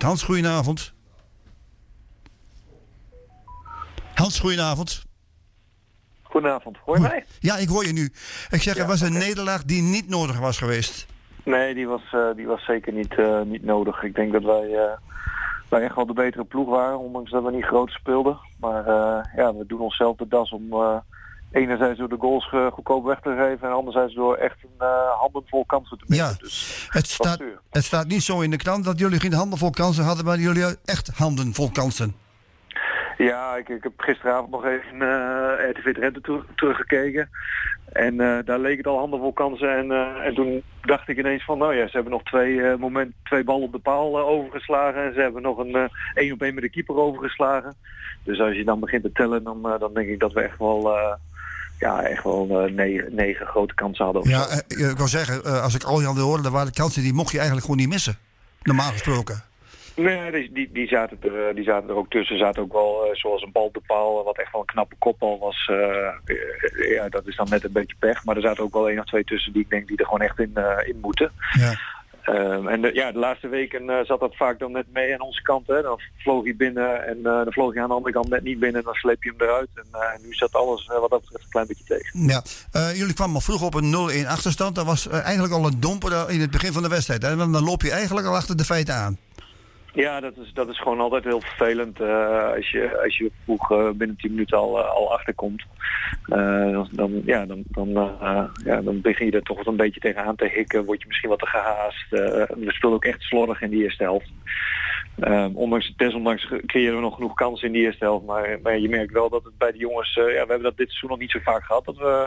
Hans, goedenavond. Hans, goedenavond. Goedenavond, hoor je mij? Ja, ik hoor je nu. Ik zeg, er was een nederlaag die niet nodig was geweest. Nee, die was zeker niet nodig. Ik denk dat wij echt wel de betere ploeg waren, ondanks dat we niet groot speelden. Maar we doen onszelf de das om enerzijds door de goals goedkoop weg te geven en anderzijds door echt een handenvol kansen te missen. Ja, dus, het staat niet zo in de krant dat jullie geen handenvol kansen hadden, maar jullie echt handenvol kansen. Ja, ik heb gisteravond nog even RTV Drenthe teruggekeken. En daar leek het al handenvol kansen. En toen dacht ik ineens van, ze hebben nog twee ballen op de paal overgeslagen. En ze hebben nog een 1-op-1 met de keeper overgeslagen. Dus als je dan begint te tellen, dan denk ik dat we echt wel 9 grote kansen hadden. Ja, ik wil zeggen, als ik al je hadden horen, dan waren de kansen die mocht je eigenlijk gewoon niet missen. Normaal gesproken. Nee, die zaten er ook tussen. Zaten ook wel zoals een bal op de paal, wat echt wel een knappe kopbal was. Dat is dan net een beetje pech. Maar er zaten ook wel 1 of 2 tussen die ik denk die er gewoon echt in moeten. Ja. De laatste weken zat dat vaak dan net mee aan onze kant. Hè. Dan vloog hij binnen en dan vloog hij aan de andere kant net niet binnen. En dan sleep je hem eruit. En nu zat alles wat dat betreft een klein beetje tegen. Ja, jullie kwamen al vroeg op een 0-1 achterstand. Dat was eigenlijk al een domper in het begin van de wedstrijd. Hè. Dan loop je eigenlijk al achter de feiten aan. Ja, dat is gewoon altijd heel vervelend als je vroeg binnen 10 minuten al achterkomt. Dan begin je er toch een beetje tegenaan te hikken. Word je misschien wat te gehaast. We speelden ook echt slordig in die eerste helft. Desondanks creëren we nog genoeg kansen in die eerste helft. Maar je merkt wel dat het bij de jongens... we hebben dat dit seizoen nog niet zo vaak gehad. Dat we...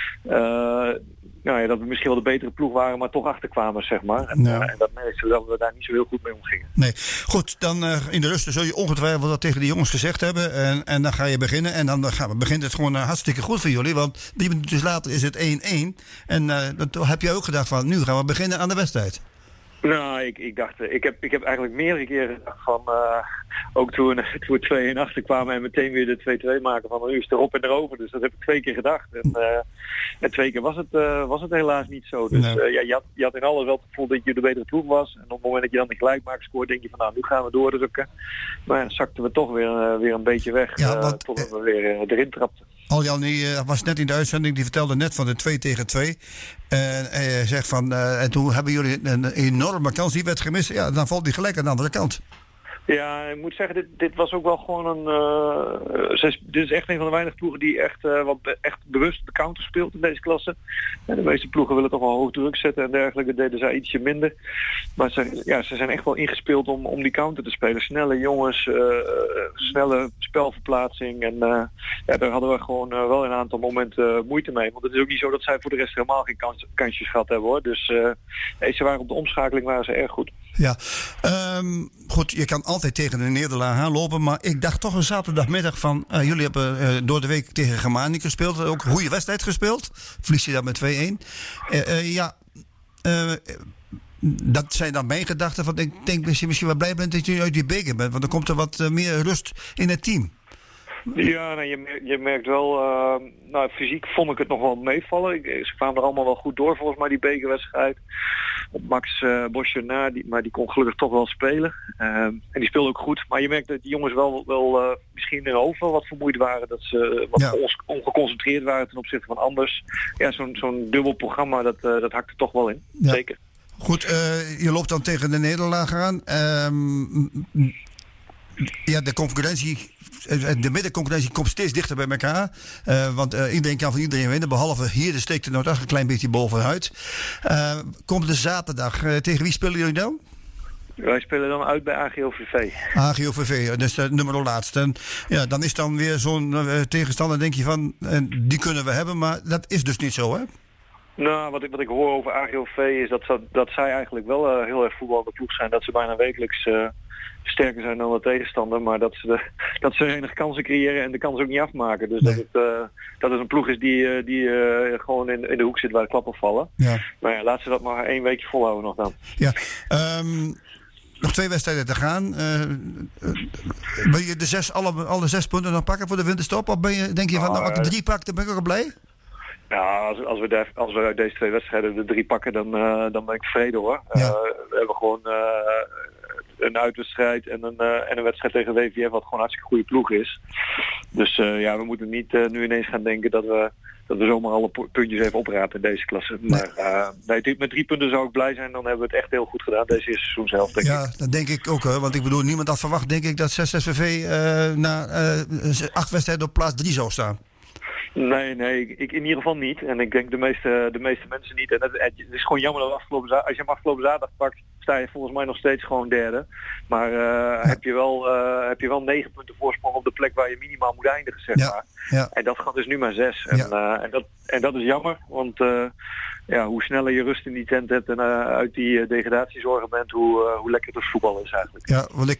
dat we misschien wel de betere ploeg waren, maar toch achterkwamen, zeg maar. En dat merkte dat we daar niet zo heel goed mee omgingen. Nee, goed, dan in de rust zul je ongetwijfeld dat tegen de jongens gezegd hebben. En dan ga je beginnen. En dan begint het gewoon hartstikke goed voor jullie. Want 3 minuten later is het 1-1. En dan heb je ook gedacht van, nu gaan we beginnen aan de wedstrijd. Nou, ik heb eigenlijk meerdere keren gedacht van, ook toen we 2-1 achterkwamen en meteen weer de 2-2 maken van nu is het erop en erover. Dus dat heb ik 2 keer gedacht. En 2 keer was het helaas niet zo. Dus je had in alles wel het gevoel dat je de betere ploeg was. En op het moment dat je dan de gelijkmaak scoort, denk je van nu gaan we doordrukken. Maar dan zakten we toch weer een beetje weg. Totdat we weer erin trapten. Aljan was net in de uitzending, die vertelde net van de 2-2. En hij zegt van, en toen hebben jullie een enorme kans die werd gemist. Ja, dan valt die gelijk aan de andere kant. Ja, ik moet zeggen, dit was ook wel gewoon dit is echt een van de weinige ploegen die echt bewust de counter speelt in deze klasse. En de meeste ploegen willen toch wel hoog druk zetten en dergelijke. Deden zij ietsje minder. Maar ze zijn echt wel ingespeeld om die counter te spelen. Snelle jongens, snelle spelverplaatsing. En daar hadden we gewoon wel een aantal momenten moeite mee. Want het is ook niet zo dat zij voor de rest helemaal geen kansjes gehad hebben, hoor. Dus ze waren op de omschakeling waren ze erg goed. Ja, goed, je kan altijd tegen de nederlaag aanlopen, maar ik dacht toch een zaterdagmiddag van, jullie hebben door de week tegen Germanië gespeeld, ook een goede wedstrijd gespeeld, verlies je dat met 2-1. Dat zijn dan mijn gedachten van, ik denk dat je misschien wel blij bent dat je uit die beker bent, want dan komt er wat meer rust in het team. Ja, je merkt wel, fysiek vond ik het nog wel meevallen. Ze kwamen er allemaal wel goed door volgens mij, die bekerwedstrijd. Op Max Bosje na, maar die kon gelukkig toch wel spelen. En die speelde ook goed. Maar je merkt dat die jongens wel misschien in hun hoofd wel wat vermoeid waren. Dat ze wat ongeconcentreerd waren ten opzichte van anders. Ja, zo'n dubbel programma, dat hakt er toch wel in. Ja. Zeker. Goed, je loopt dan tegen de nederlaag aan. De concurrentie, de middenconcurrentie komt steeds dichter bij elkaar. Want iedereen kan van iedereen winnen. Behalve hier, de steekt er nog een klein beetje bovenuit. Komt de zaterdag. Tegen wie spelen jullie dan? Wij spelen dan uit bij AGOVV. AGOVV, dus de nummer laatste. En dan is dan weer zo'n tegenstander, denk je van, die kunnen we hebben. Maar dat is dus niet zo, hè? Nou, wat ik hoor over AGOVV is dat zij eigenlijk wel heel erg voetballende ploeg zijn. Dat ze bijna wekelijks sterker zijn dan de tegenstander, maar dat ze enige kansen creëren en de kans ook niet afmaken. Dus nee. Dat het een ploeg is die gewoon in de hoek zit waar de klappen vallen. Ja. Maar ja, laat ze dat maar 1 weekje volhouden nog dan. Ja, nog 2 wedstrijden te gaan. Wil je alle 6 punten dan pakken voor de winterstop? Of denk je van, als ik 3 pak, dan ben ik ook blij? Ja, als we uit deze 2 wedstrijden de 3 pakken, dan ben ik tevreden, hoor. Ja. We hebben gewoon een uitwedstrijd en een wedstrijd tegen WVF wat gewoon een hartstikke goede ploeg is. Dus we moeten niet nu ineens gaan denken dat we zomaar alle puntjes even oprapen in deze klasse. Maar met 3 punten zou ik blij zijn. Dan hebben we het echt heel goed gedaan deze eerste seizoenshelft, denk ik. Ja, dat denk ik ook. Want ik bedoel, niemand had verwacht, denk ik, dat 6SVV na 8 wedstrijden op plaats 3 zou staan. Nee, ik in ieder geval niet. En ik denk de meeste mensen niet. En het is gewoon jammer dat als je hem afgelopen zaterdag pakt, sta je volgens mij nog steeds gewoon derde. Maar heb je wel 9 punten voorsprong op de plek waar je minimaal moet eindigen, zeg maar. Ja. En dat gaat dus nu maar 6. En dat is jammer, want hoe sneller je rust in die tent hebt en uit die degradatiezorgen bent, hoe lekker het voetbal is eigenlijk. Ja, want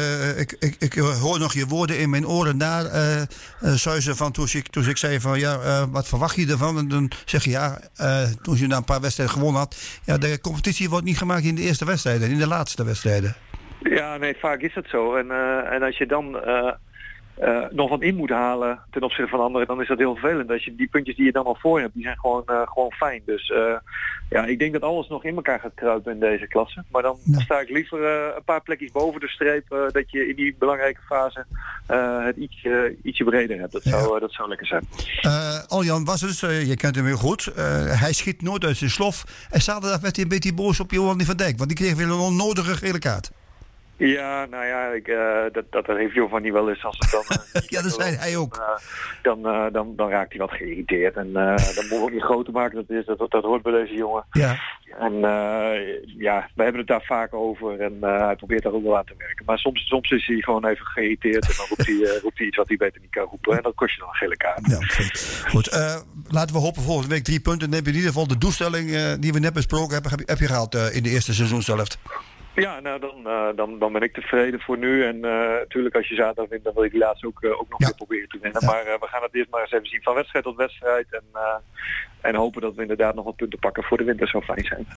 ik hoor nog je woorden in mijn oren naar Suizen van toen ik zei van wat verwacht je ervan? En dan zeg je toen je na een paar wedstrijden gewonnen had, de competitie wordt niet gemaakt in de eerste wedstrijden, in de laatste wedstrijden. Ja, nee, vaak is dat zo. En als je dan nog wat in moet halen ten opzichte van anderen, dan is dat heel vervelend. Als je die puntjes die je dan al voor hebt, die zijn gewoon fijn. Dus ik denk dat alles nog in elkaar gaat kruipen in deze klasse. Maar dan sta ik liever een paar plekjes boven de streep, dat je in die belangrijke fase het ietsje breder hebt. Dat zou lekker zijn. Aljan was dus, je kent hem heel goed. Hij schiet nooit uit zijn slof. En zaterdag werd hij een beetje boos op Johan van Dijk, want die kreeg weer een onnodige gele kaart. Ja, dat heeft Johan niet wel eens als het dan... ja, dat zei hij ook. Dan raakt hij wat geïrriteerd. En dan moet ook niet groter maken. Dat hoort bij deze jongen. Ja. En we hebben het daar vaak over. En hij probeert daar ook wel aan te werken. Maar soms is hij gewoon even geïrriteerd. En dan roept hij iets wat hij beter niet kan roepen. En dat kost je dan een gele kaart. Ja, goed. Laten we hopen volgende week 3 punten. Dan heb je in ieder geval de doelstelling die we net besproken hebben. Heb je gehaald in de eerste seizoenshelft. Ja, dan ben ik tevreden voor nu. En natuurlijk als je zaterdag wint, dan wil je die laatste ook nog weer proberen te winnen. Ja. Maar we gaan het eerst maar eens even zien van wedstrijd tot wedstrijd. En hopen dat we inderdaad nog wat punten pakken voor de winter. Zou fijn zijn.